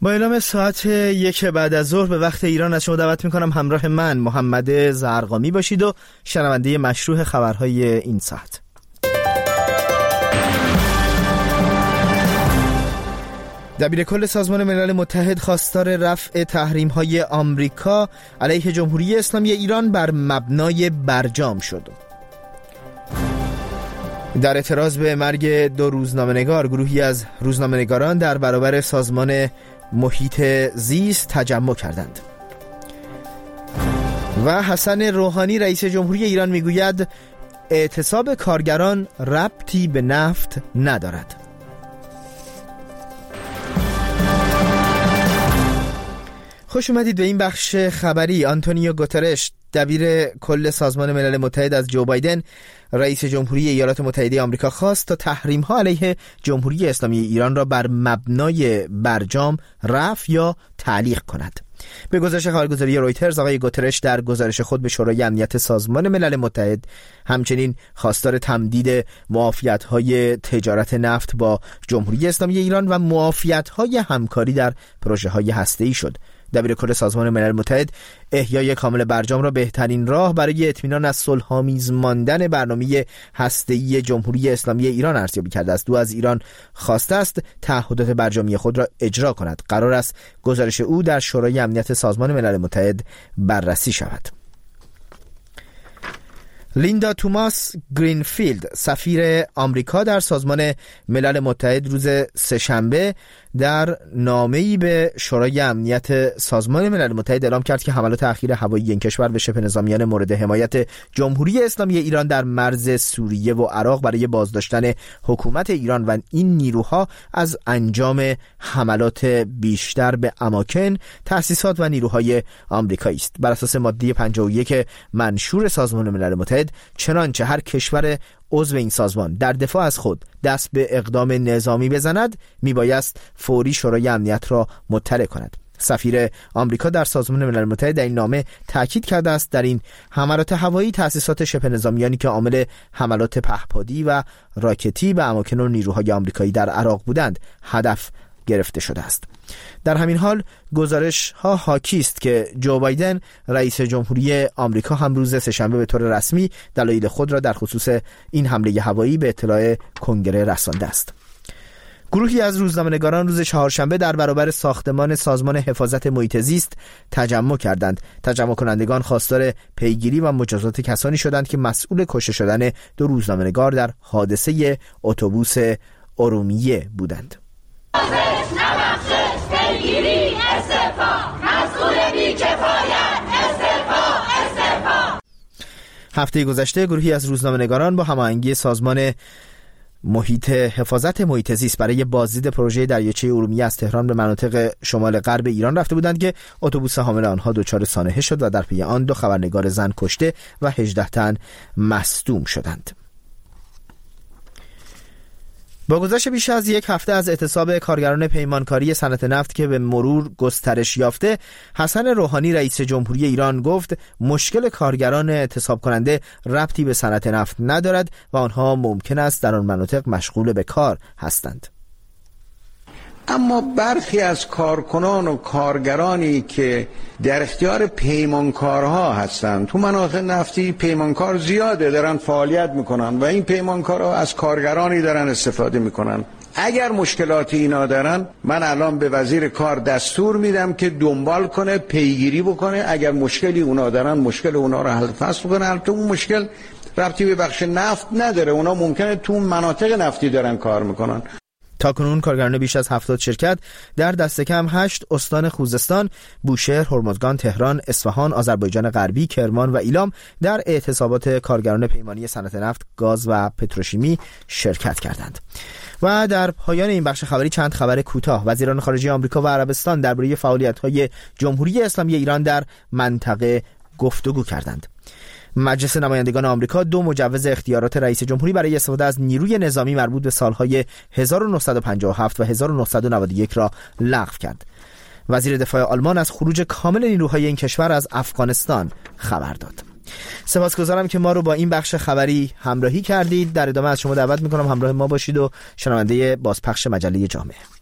با اعلام ساعت 1 بعد از ظهر به وقت ایران از شما دعوت میکنم همراه من محمد زرقامی باشید و شنونده مشروع خبرهای این ساعت. دبیرکل سازمان ملل متحد خواستار رفع تحریم‌های آمریکا علیه جمهوری اسلامی ایران بر مبنای برجام شد. در اعتراض به مرگ 2 روزنامه‌نگار، گروهی از روزنامه‌نگاران در برابر سازمان محیط زیست تجمع کردند. و حسن روحانی رئیس جمهوری ایران میگوید اعتصاب کارگران ربطی به نفت ندارد. خوش اومدید به این بخش خبری. آنتونیو گوترش دبیر کل سازمان ملل متحد از جو بایدن رئیس جمهوری ایالات متحده آمریکا خواست تا تحریم‌ها علیه جمهوری اسلامی ایران را بر مبنای برجام رفع یا تعلیق کند. به گزارش خبرگزاری رویترز، آقای گوترش در گزارش خود به شورای امنیت سازمان ملل متحد همچنین خواستار تمدید معافیت‌های تجارت نفت با جمهوری اسلامی ایران و معافیت‌های همکاری در پروژه‌های هسته‌ای شد. دبیرکل سازمان ملل متحد احیای کامل برجام را بهترین راه برای اطمینان از صلح‌آمیز ماندن برنامه هسته‌ای جمهوری اسلامی ایران ارزیابی کرده است. او از ایران خواسته است تعهدات برجامی خود را اجرا کند. قرار است گزارش او در شورای امنیت سازمان ملل متحد بررسی شود. لیندا توماس گرینفیلد سفیر آمریکا در سازمان ملل متحد روز سه‌شنبه در نامه‌ای به شورای امنیت سازمان ملل متحد اعلام کرد که حملات اخیر هوایی این کشور به شبه نظامیان مورد حمایت جمهوری اسلامی ایران در مرز سوریه و عراق برای بازداشتن حکومت ایران و این نیروها از انجام حملات بیشتر به اماکن، تأسیسات و نیروهای آمریکایی است. بر اساس ماده 51 منشور سازمان ملل متحد، چنانچه هر کشور عضو این سازمان در دفاع از خود دست به اقدام نظامی بزند، میبایست فوری شورای امنیت را مطلع کند. سفیر آمریکا در سازمان ملل متحد در این نامه تاکید کرده است در این حملات هوایی تأسیسات شبه نظامیانی که عامل حملات پهپادی و راکتی به اماکن و نیروهای آمریکایی در عراق بودند هدف گرفته شده است. در همین حال گزارش ها حاکی است که جو بایدن رئیس جمهوری آمریکا هم روز سه‌شنبه به طور رسمی دلایل خود را در خصوص این حمله هوایی به اطلاع کنگره رسانده است. گروهی از روزنامه‌نگاران روز چهارشنبه در برابر ساختمان سازمان حفاظت محیط زیست تجمع کردند. تجمع کنندگان خواستار پیگیری و مجازات کسانی شدند که مسئول کشته شدن 2 روزنامه‌نگار در حادثه اتوبوس ارومیه بودند. هفته گذشته گروهی از روزنامه‌نگاران با هماهنگی سازمان حفاظت محیط زیست برای بازدید پروژه دریاچه ارومیه از تهران به مناطق شمال غرب ایران رفته بودند که اتوبوس حامل آنها دچار سانحه شد و در پی آن 2 خبرنگار زن کشته و 18 تن مصدوم شدند. با گذشت بیش از 1 هفته از اعتصاب کارگران پیمانکاری صنعت نفت که به مرور گسترش یافته، حسن روحانی رئیس جمهوری ایران گفت مشکل کارگران اعتصاب کننده ربطی به صنعت نفت ندارد و آنها ممکن است در آن مناطق مشغول به کار هستند. اما برخی از کارکنان و کارگرانی که در اختیار پیمانکارها هستند، تو مناطق نفتی پیمانکار زیاده دارن فعالیت میکنن و این پیمانکارها از کارگرانی دارن استفاده میکنن. اگر مشکلاتی اینا دارن، من الان به وزیر کار دستور میدم که دنبال کنه، پیگیری بکنه. اگر مشکلی اونا دارن، مشکل اونا رو حل فصل بکنه. البته اون مشکل ربطی به بخش نفت نداره، اونا ممکنه تو مناطق نفتی دارن کار میکنن. تاکنون کارگران بیش از 70 شرکت در دست کم 8 استان خوزستان، بوشهر، هرمزگان، تهران، اصفهان، آذربایجان غربی، کرمان و ایلام در اعتصابات کارگران پیمانی صنعت نفت، گاز و پتروشیمی شرکت کردند. و در پایان این بخش خبری چند خبر کوتاه. وزیران خارجه آمریکا و عربستان درباره فعالیت‌های جمهوری اسلامی ایران در منطقه گفتگو کردند. مجلس نمایندگان آمریکا 2 مجوز اختیارات رئیس جمهوری برای استفاده از نیروی نظامی مربوط به سالهای 1957 و 1991 را لغو کرد. وزیر دفاع آلمان از خروج کامل نیروهای این کشور از افغانستان خبر داد. سپاسگزارم که ما رو با این بخش خبری همراهی کردید. در ادامه از شما دعوت میکنم همراه ما باشید و شنونده بازپخش مجله جامعه